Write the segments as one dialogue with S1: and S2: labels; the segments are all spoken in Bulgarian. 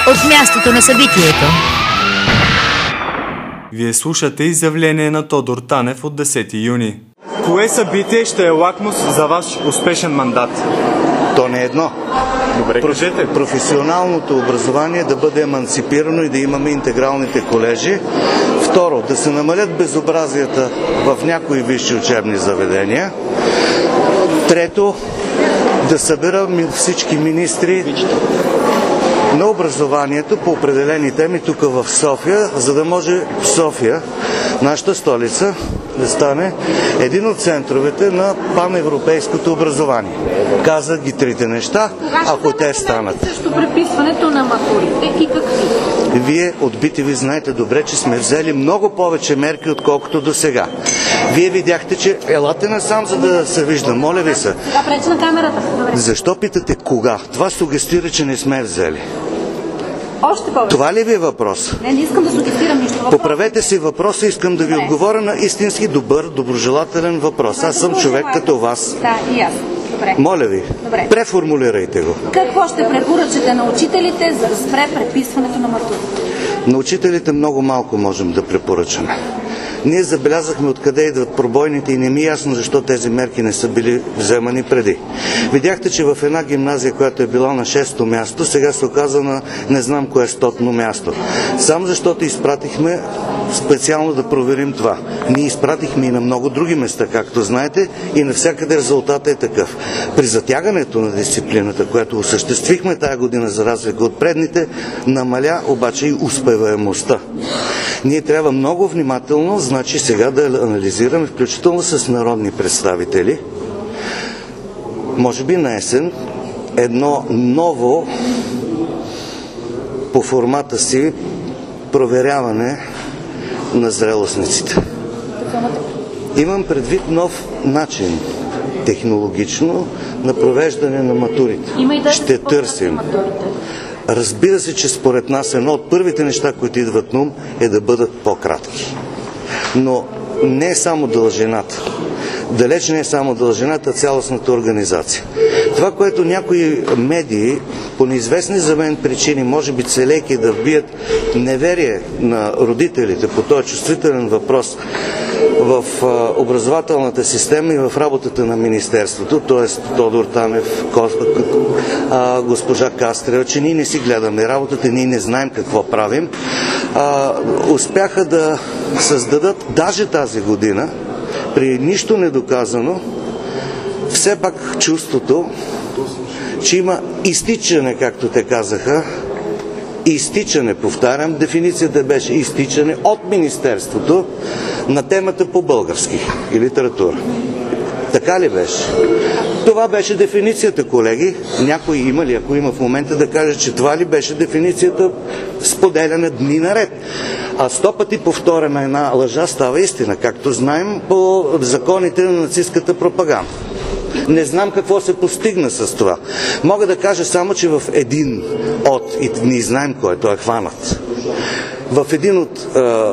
S1: от мястото на събитието.
S2: Вие слушате изявление на Тодор Танев от 10 юни. Кое събитие ще е лакмус за ваш успешен мандат?
S3: То не е едно.
S2: Добре, кажете.
S3: Професионалното образование да бъде еманципирано и да имаме интегралните колежи. Второ, да се намалят безобразията в някои висши учебни заведения. Трето, да съберем всички министри на образованието по определени теми тук в София, за да може София, нашата столица, да стане един от центровете на паневропейското образование. Казах ги трите неща, ако те станат.
S4: Също преписването на матурите и какви?
S3: Вие от BTV знаете добре, че сме взели много повече мерки, отколкото до сега. Вие видяхте, че елате насам, за да се вижда. Моля ви се.
S4: Сега пречи на камерата. Добре.
S3: Защо питате кога? Това сугестира, че не сме взели.
S4: Още повече.
S3: Това ли ви е въпрос?
S4: Не искам да сугестирам нищо.
S3: Поправете си въпроса, искам да ви отговоря на истински добър, доброжелателен въпрос. Аз съм човек като вас.
S4: Да, и аз. Добре.
S3: Моля ви,
S4: Добре.
S3: Преформулирайте го.
S4: Какво ще препоръчате на учителите, за да спре преписването на матурите?
S3: На учителите много малко можем да препоръчаме. Ние забелязахме откъде идват пробойните и не ми е ясно защо тези мерки не са били вземани преди. Видяхте, че в една гимназия, която е била на 6-то място, сега се оказа на не знам кое 100-то място. Само защото изпратихме специално да проверим това. Ние изпратихме и на много други места, както знаете, и навсякъде резултатът е такъв. При затягането на дисциплината, която осъществихме тая година за разлика от предните, намаля обаче и успеваемостта. Ние трябва много внимателно, значи сега да анализираме, включително с народни представители, може би на есен, едно ново по формата си проверяване на зрелостниците. Имам предвид нов начин, технологично, на провеждане на матурите. Ще търсим. Разбира се, че според нас едно от първите неща, които идват на ум, е да бъдат по-кратки. Но не е само дължината. Далеч не е само дължината, а цялостната организация. Това, което някои медии, по неизвестни за мен причини, може би целейки да вбият неверие на родителите по този чувствителен въпрос в образователната система и в работата на Министерството, т.е. Тодор Танев, госпожа Кастрева, че ние не си гледаме работата, ние не знаем какво правим, успяха да създадат даже тази година, при нищо недоказано, все пак чувството, че има изтичане, както те казаха, изтичане, повтарям, дефиницията беше изтичане от Министерството на темата по български и литература. Така ли беше? Това беше дефиницията, колеги. Някой има ли, ако има в момента, да каже, че това ли беше дефиницията, споделяне дни наред. А 100 пъти повторена една лъжа става истина, както знаем по законите на нацистката пропаганда. Не знам какво се постигна с това. Мога да кажа само, че в един от, и ние знаем кой, той е хванат, в един от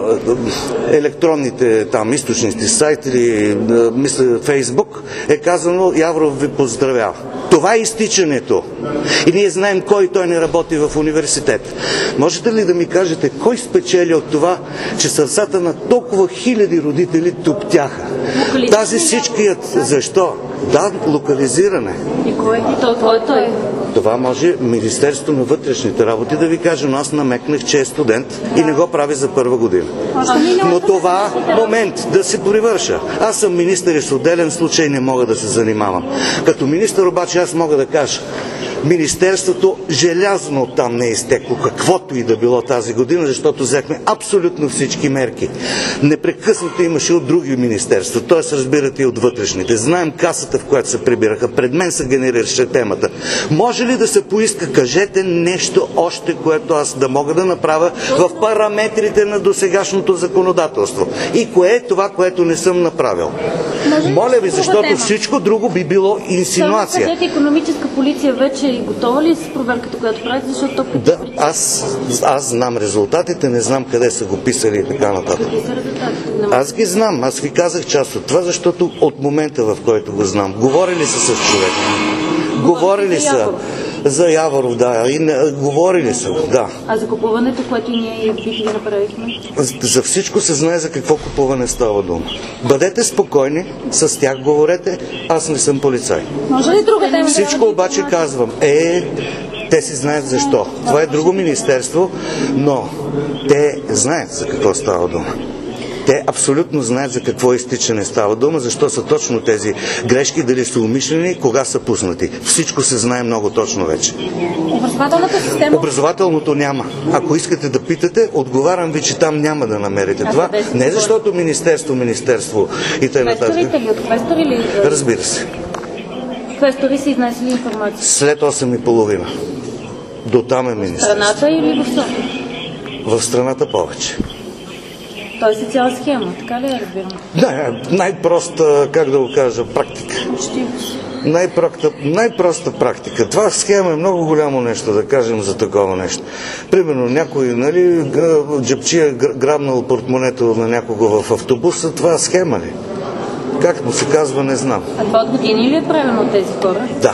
S3: електронните там източници, сайт или мисля Фейсбук, е казано: Явров ви поздравява. Това е изтичането. И ние знаем кой, той не работи в университет. Можете ли да ми кажете кой спечели от това, че сърцата на толкова хиляди родители туптяха? Тази всичкият... Защо? Да, локализиране.
S4: И кой? Той.
S3: Това може Министерството на вътрешните работи да ви каже, но аз намекнах, че е студент и не го прави за първа година. Но това момент да се привърша. Аз съм министър и с отделен случай не мога да се занимавам. Като министър обаче аз мога да кажа, Министерството желязно там не е изтекло каквото и да било тази година, защото взехме абсолютно всички мерки. Непрекъснато имаше от други министерства, т.е. разбирате и от вътрешните. Знаем касата, в която се прибираха. Пред мен се генерираше темата. Може ли да се поиска, кажете нещо още, което аз да мога да направя в параметрите на досегашното законодателство? И кое е това, което не съм направил? Моля ви, защото всичко друго би било инсинуация.
S4: Кажете, икономическа полиция вече и готова ли с проверката, която правите, защото
S3: да, аз знам резултатите, не знам къде са го писали и така нататък. Аз ги знам, аз ви казах част от това, защото от момента, в който го знам, говорили са с човек. Говорили са. За Яворов, да. Говорили са, да.
S4: А за купуването, което ние бихме направихме?
S3: За всичко се знае за какво купуване става дума. Бъдете спокойни, с тях говорете, аз не съм полицай.
S4: Може ли друга тема?
S3: Всичко обаче казвам, те си знаят защо. Това е друго министерство, но те знаят за какво става дума. Те абсолютно знаят за какво изтичане става дума, защо са точно тези грешки, дали са умишлени, кога са пуснати. Всичко се знае много точно вече.
S4: Образователната система?
S3: Образователното няма. Ако искате да питате, отговарям ви, че там няма да намерите това. Не защото министерство и т.н.
S4: Квесторите ли? От квестори ли?
S3: Разбира се.
S4: Квестори са изнесли информация?
S3: След 8:30. До там е министерство.
S4: Страната или в София?
S3: В страната повече.
S4: Тоест е цяла схема, така ли я разбирам?
S3: Да, най-проста, как да го кажа, практика. Най-проста практика. Това схема е много голямо нещо, да кажем за такова нещо. Примерно някой, джебчия грабнал портмонето на някого в автобуса, това схема ли? Как му се казва, не знам.
S4: А това от години ли е правено от тези хора?
S3: Да,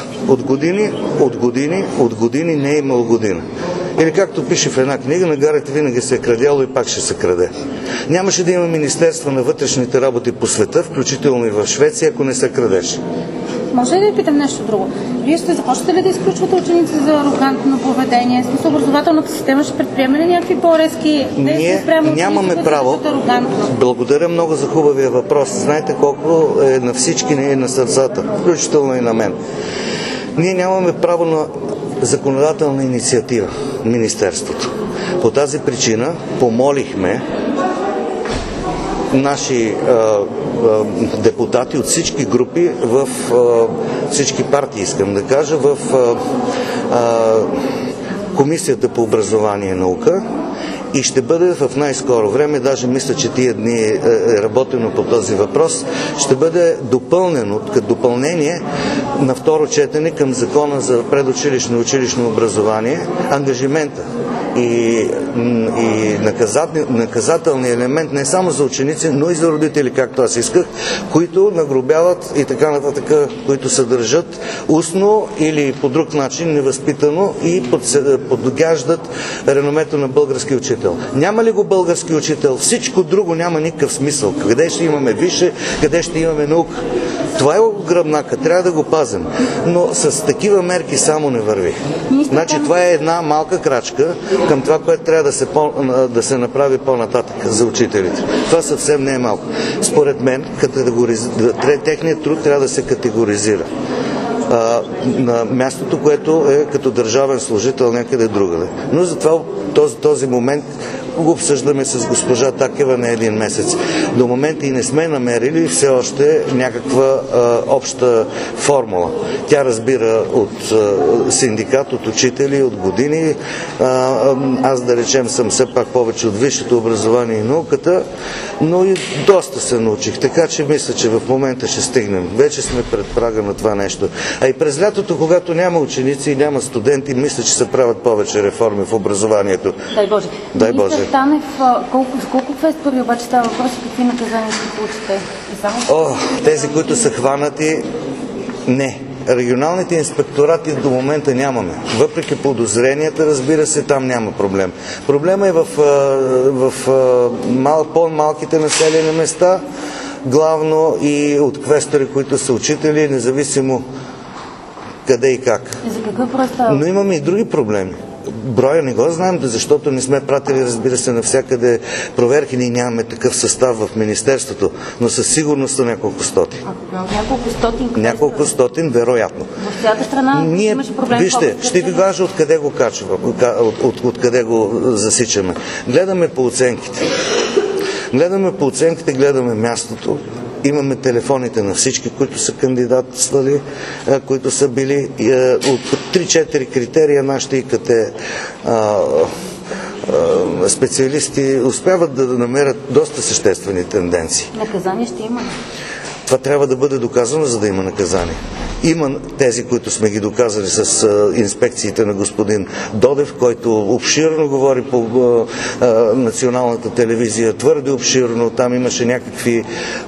S3: от години не е имал година. Или както пише в една книга, на гарите винаги се е крадяло и пак ще се краде. Нямаше да има Министерство на вътрешните работи по света, включително и в Швеция, ако не се крадеше.
S4: Може ли да ви питам нещо друго? Вие ще започнете ли да изключвате ученици за арогантно поведение? В смисъл, образователната система ще предприеме ли някакви по-резки действия спрямо ученици,
S3: нямаме право. Благодаря много за хубавия въпрос. Знаете колко е на всички ни на сърцата, включително и на мен. Ние нямаме право на законодателна инициатива, Министерството. По тази причина помолихме наши депутати от всички групи в всички партии, искам да кажа, в Комисията по образование и наука, и ще бъде в най-скоро време, даже мисля, че тия дни е работено по този въпрос, ще бъде допълнено, като допълнение на второ четене към Закона за предучилищно и училищно образование, ангажимента и наказателния елемент не само за ученици, но и за родители, както аз исках, които нагробяват и така нататък, които съдържат устно или по друг начин невъзпитано и подгаждат реномето на български учител. Няма ли го български учител, всичко друго няма никакъв смисъл. Къде ще имаме висше, къде ще имаме наука? Това е гръбнака, трябва да го пазим. Но с такива мерки само не върви. Значи това е една малка крачка към това, което трябва да се направи по-нататък за учителите. Това съвсем не е малко. Според мен, техният труд трябва да се категоризира на мястото, което е като държавен служител някъде другаде. Но затова този момент го обсъждаме с госпожа Такева на един месец. До момента и не сме намерили все още някаква обща формула. Тя разбира от синдикат, от учители, от години. Аз, да речем, съм все пак повече от висшето образование и науката, но и доста се научих. Така че мисля, че в момента ще стигнем. Вече сме пред прага на това нещо. А и през лятото, когато няма ученици и няма студенти, мисля, че се правят повече реформи в образованието.
S4: Дай Боже.
S3: Дай Боже.
S4: Танев, колко квестори обаче става въпрос и какви наказания ще получите?
S3: Тези, които са хванати, не. Регионалните инспекторати до момента нямаме. Въпреки подозренията, разбира се, там няма проблем. Проблема е в по-малките населени места, главно и от квестори, които са учители, независимо къде и как.
S4: За какъв брой става?
S3: Но имаме и други проблеми. Броя не го знаем, защото не сме пратили, разбира се, навсякъде проверки. Ние нямаме такъв състав в Министерството, но със сигурност са няколко стотин.
S4: Няколко стотин?
S3: Няколко стотин, вероятно.
S4: В цялата страна имаше проблем?
S3: Вижте, ще ви кажа откъде го качваме, откъде го засичаме. Гледаме по оценките. Гледаме мястото. Имаме телефоните на всички, които са кандидатствали, които са били от 3-4 критерия. Нашите ИКТ специалисти успяват да намерят доста съществени тенденции.
S4: Наказание ще има?
S3: Това трябва да бъде доказано, за да има наказание. Има тези, които сме ги доказали с инспекциите на господин Додев, който обширно говори по националната телевизия, твърде обширно. Там имаше някакви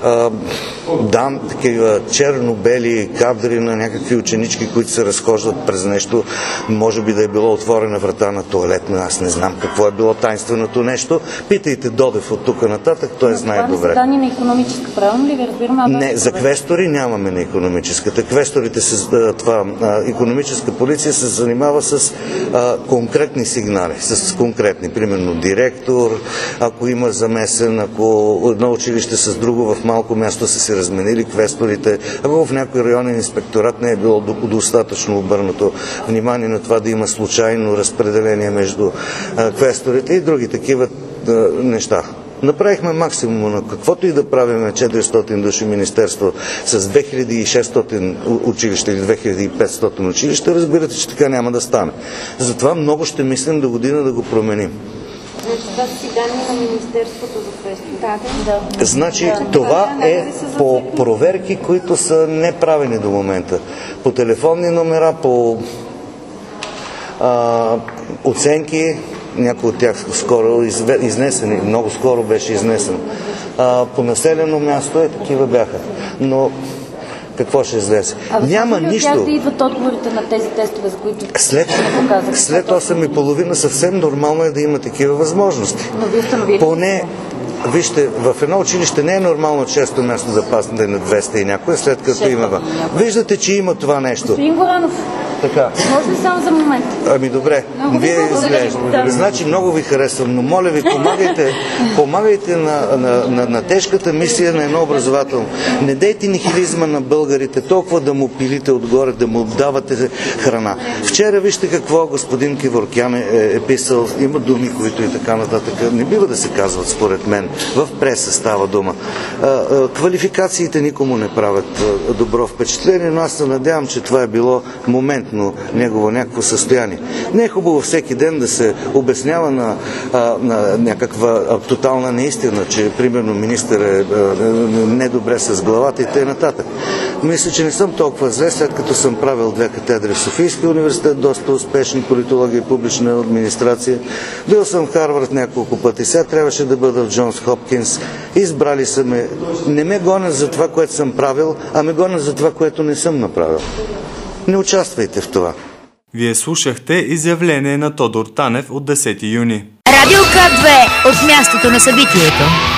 S3: такива черно-бели кадри на някакви ученички, които се разхождат през нещо. Може би да е било отворена врата на туалетна. Аз не знам какво е било тайнственото нещо. Питайте Додев от тук нататък, той знае добре.
S4: Това не са данни на икономическа, правилно ли ви разбирам?
S3: Не, за квестори нямаме на икономическата. Квесторите, икономическа полиция се занимава с конкретни сигнали, с конкретни, примерно директор, ако има замесен, ако едно училище с друго в малко място са се разменили квесторите, ако в някой районен инспекторат не е било достатъчно обърнато внимание на това да има случайно разпределение между квесторите и други такива неща. Направихме максимум на каквото и да правиме 400 души министерство с 2600 училища или 2500 училища, разбирате, че така няма да стане. Затова много ще мислим до година да го променим.
S5: Това са си данни на Министерството за квестори.
S3: Значи това е по проверки, които са неправени до момента. По телефонни номера, по оценки, някои от тях скоро изнесени, много скоро беше изнесено. По населено място такива бяха. Но какво ще излезе? Няма нищо.
S5: Как да идват отговорите на тези тестове, за които
S3: след 8,5 съвсем нормално е да има такива възможности.
S5: Но ви установили?
S3: Поне, вижте, в едно училище не е нормално често място да пасне на 200 и някое, след като има. Виждате, че има това нещо.
S5: Господин Горанов,
S3: така.
S5: може ли само за момент?
S3: Ами добре, вие изглеждате. Значи много ви харесвам, но моля ви, помагайте на тежката мисия на едно образователно. Не дейте нихилизма на българите, толкова да му пилите отгоре, да му давате храна. Вчера вижте какво господин Кеворкян е писал, има думи, които и така нататък. Не бива да се казват, според мен. В преса става дума. Квалификациите никому не правят добро впечатление, но аз се надявам, че това е било моментно негово някакво състояние. Не е хубаво всеки ден да се обяснява на някаква тотална неистина, че примерно министър е недобре с главата и т.н. Мисля, че не съм толкова зле, след като съм правил 2 катедри в Софийския университет, доста успешни, политология и публична администрация. Бил съм в Харвард няколко пъти, сега трябваше да бъда в Джонс Хопкинс. Избрали са ме. Не ме гонят за това, което съм правил, а ме гонят за това, което не съм направил. Не участвайте в това.
S2: Вие слушахте изявление на Тодор Танев от 10 юни.
S1: Радио К2 от мястото на събитието.